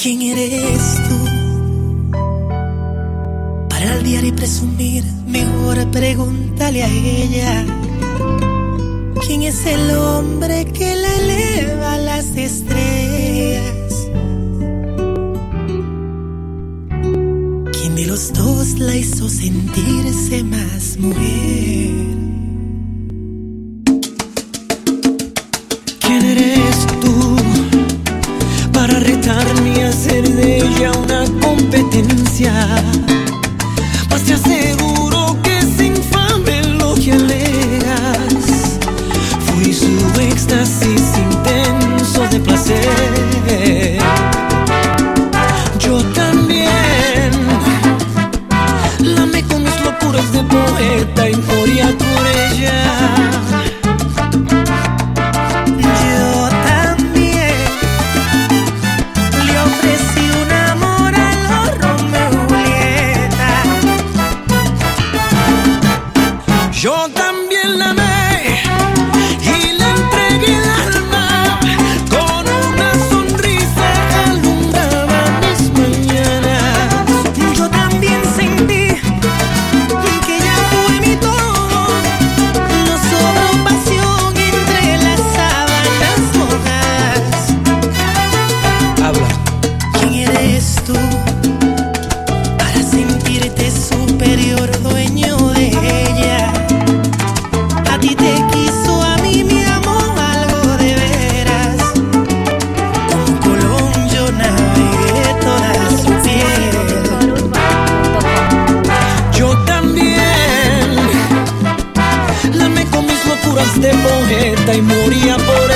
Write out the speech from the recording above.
¿Quién eres tú? Para aldear y presumir, mejor pregúntale a ella. ¿Quién es el hombre que la eleva a las estrellas? ¿Quién de los dos la hizo sentirse más mujer? ¿Quién eres tú para retarme y hacer de ella una competencia? Pues te aseguro que es infame lo que alegas. Fui su éxtasis intenso de placer. Yo también la amé con mis locuras de poeta y moría por ella. Yo también la amé y le entregué el alma. Con una sonrisa alumbraba mis mañanas. Yo también sentí que ella fue mi todo. No sobró pasión entre las sábanas mojadas. Habla. ¿Quién eres tú para sentirte superior, dueño de ella? A ti te quiso, a mí me amó, algo de veras. Con Colón yo navegué toda su piel. Yo también la amé con mis locuras de poeta y moría por